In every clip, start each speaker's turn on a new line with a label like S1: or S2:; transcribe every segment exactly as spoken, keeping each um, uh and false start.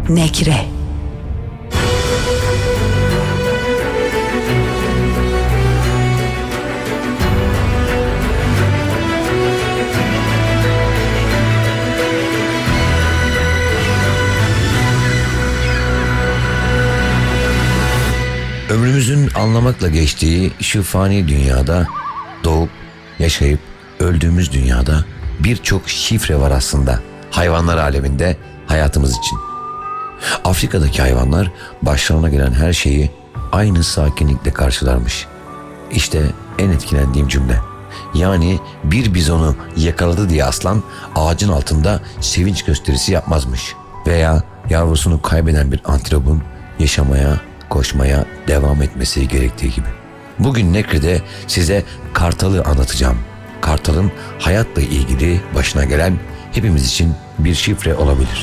S1: Nekre.
S2: Ömrümüzün anlamakla geçtiği şu fani dünyada, doğup, yaşayıp, öldüğümüz dünyada birçok şifre var aslında hayvanlar aleminde hayatımız için. Afrika'daki hayvanlar başlarına gelen her şeyi aynı sakinlikle karşılarmış. İşte en etkilendiğim cümle. Yani bir bizonu yakaladı diye aslan ağacın altında sevinç gösterisi yapmazmış. Veya yavrusunu kaybeden bir antilopun yaşamaya, koşmaya devam etmesi gerektiği gibi. Bugün Nekre'de size Kartal'ı anlatacağım. Kartal'ın hayatla ilgili başına gelen hepimiz için bir şifre olabilir.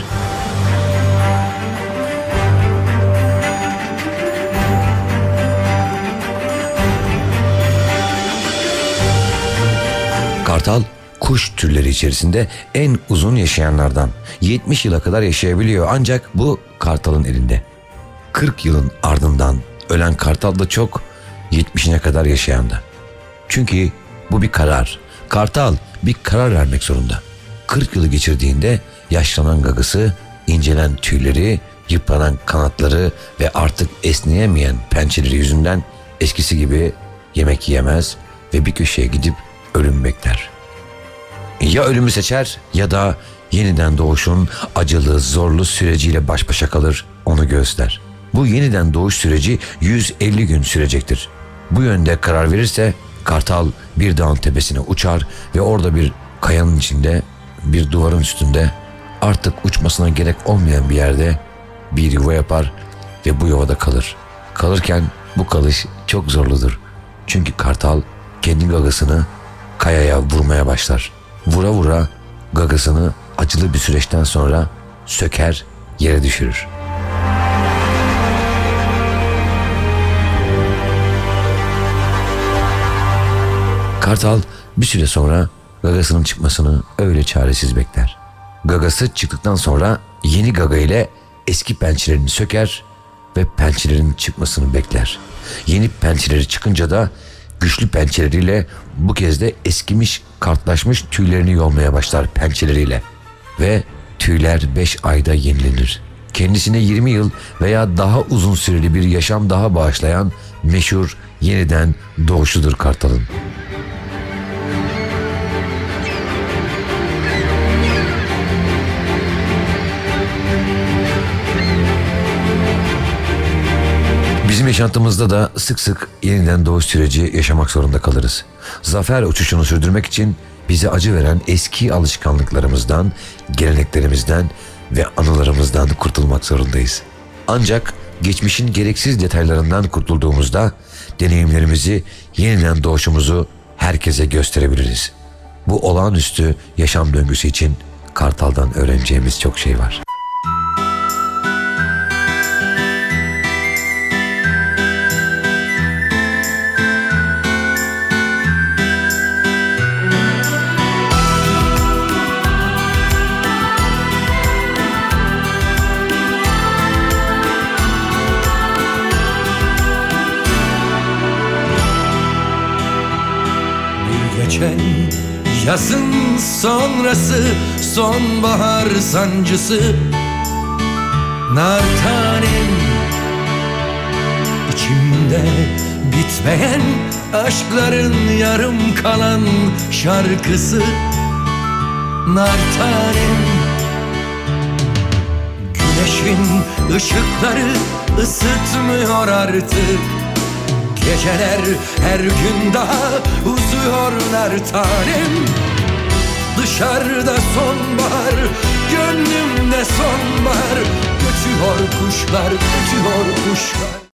S2: Kartal, kuş türleri içerisinde en uzun yaşayanlardan. yetmiş yıla kadar yaşayabiliyor, ancak bu kartalın elinde. kırk yılın ardından ölen kartal da çok, yetmişine kadar yaşayan da. Çünkü bu bir karar. Kartal bir karar vermek zorunda. kırk yılı geçirdiğinde yaşlanan gagası, incelen tüyleri, yıpranan kanatları ve artık esneyemeyen pençeleri yüzünden eskisi gibi yemek yiyemez ve bir köşeye gidip ölüm bekler. Ya ölümü seçer ya da yeniden doğuşun acılı, zorlu süreciyle baş başa kalır, onu göğüsler. Bu yeniden doğuş süreci yüz elli gün sürecektir. Bu yönde karar verirse kartal bir dağın tepesine uçar ve orada bir kayanın içinde, bir duvarın üstünde, artık uçmasına gerek olmayan bir yerde bir yuva yapar ve bu yuvada kalır. Kalırken bu kalış çok zorludur. Çünkü kartal kendi gagasını kayaya vurmaya başlar. Vura vura gagasını acılı bir süreçten sonra söker, yere düşürür. Kartal bir süre sonra gagasının çıkmasını öyle çaresiz bekler. Gagası çıktıktan sonra yeni gaga ile eski pençelerini söker ve pençelerin çıkmasını bekler. Yeni pençeleri çıkınca da güçlü pençeleriyle bu kez de eskimiş, kartlaşmış tüylerini yolmaya başlar pençeleriyle. Ve tüyler beş ayda yenilenir. Kendisine yirmi yıl veya daha uzun süreli bir yaşam daha bağışlayan meşhur yeniden doğuşudur kartalın. Bizim yaşantımızda da sık sık yeniden doğuş süreci yaşamak zorunda kalırız. Zafer uçuşunu sürdürmek için bize acı veren eski alışkanlıklarımızdan, geleneklerimizden ve anılarımızdan kurtulmak zorundayız. Ancak geçmişin gereksiz detaylarından kurtulduğumuzda deneyimlerimizi, yeniden doğuşumuzu herkese gösterebiliriz. Bu olağanüstü yaşam döngüsü için Kartal'dan öğreneceğimiz çok şey var.
S3: Geçen yazın sonrası, sonbahar sancısı, nar tanem içimde bitmeyen aşkların yarım kalan şarkısı. Nar tanem, güneşin ışıkları ısıtmıyor artık. Geceler her gün daha uzuyor nar tanem. Dışarıda sonbahar, gönlümde sonbahar. Göçüyor kuşlar, göçüyor kuşlar.